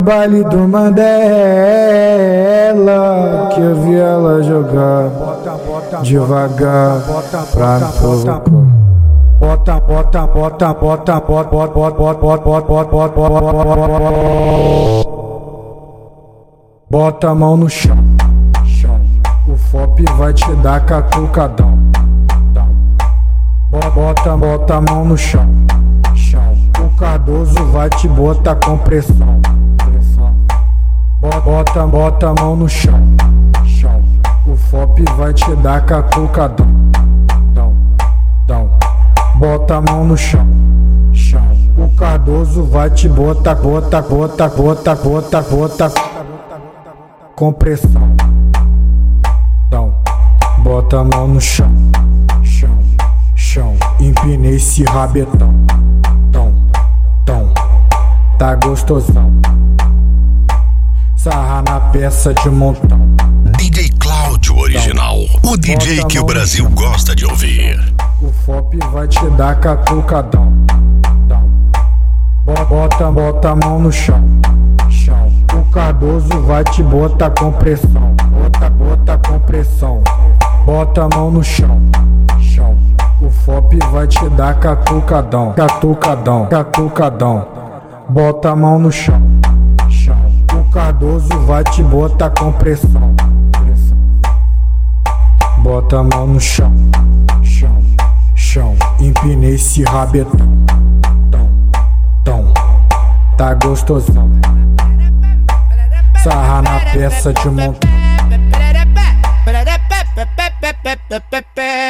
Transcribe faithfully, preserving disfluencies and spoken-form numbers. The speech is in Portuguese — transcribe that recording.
Baile do Mandela, que eu vi ela jogar devagar pra me provocar. Bota, bota, bota, bota, bota, bota, bota, bota, bota, bota, bota a mão no chão, o F O P vai te dar catucadão. Bota, bota a mão no chão, o Cardoso vai te botar com pressão. Bota, bota a mão no chão, o F O P vai te dar catucadão. Bota a mão no chão, o Cardoso vai te botar, bota, bota, bota, bota, bota com pressão. Bota a mão no chão, chão, chão, empinei esse rabetão. Tom, tom, tá gostosão. Sarra na peça de montão. D J Cláudio Original, o D J que o Brasil gosta de ouvir. O F O P vai te dar catucadão. Bota, bota a mão no chão, chão. O Cardoso vai te botar com pressão. Bota, bota com pressão. Bota a mão no chão, chão. O F O P vai te dar catucadão. Catucadão, catucadão. Bota a mão no chão, chão. O Cardoso vai te botar com pressão. Bota a mão no chão, chão, chão. Empinei esse rabetão. Tom, tom, tá gostosão. Sarra na peça de montão.